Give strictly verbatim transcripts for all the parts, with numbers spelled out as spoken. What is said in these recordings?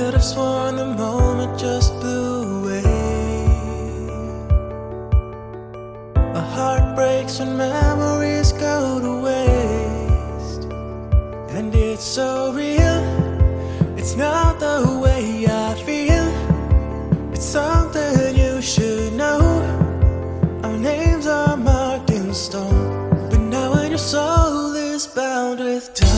could have sworn the moment just blew away. A heart breaks when memories go to waste, and it's so real. It's not the way I feel. It's something you should know. Our names are marked in stone, but now when your soul is bound with time,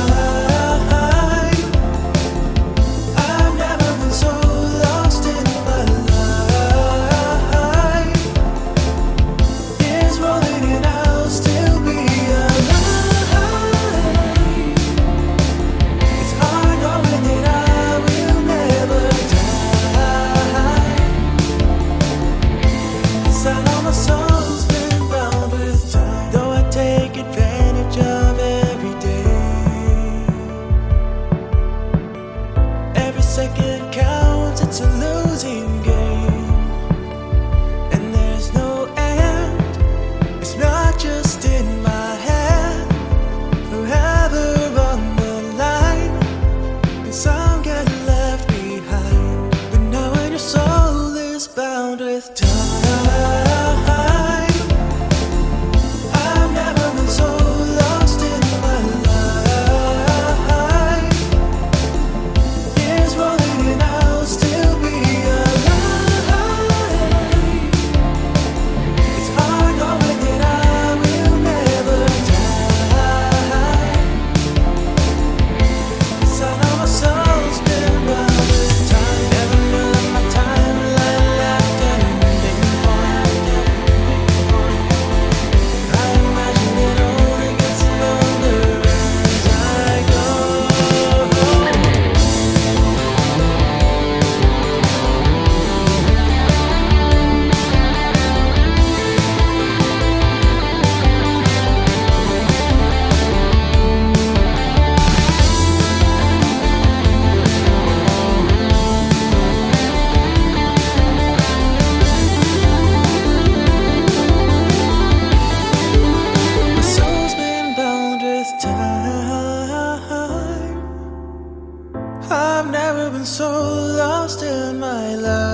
second counts, it's a losing game, and there's no end. It's not just in my head, forever on the line, and some get left behind. But now when your soul is bound with time, I've never been so lost in my life. Years rolling and I'll still be alive. It's hard knowing that I will never die, 'cause I know my soul's been bound with time. Never knew that my timeline lacked ending point. I imagine it only gets longer as I go. My soul's been bound with time. I've never been so lost in my life.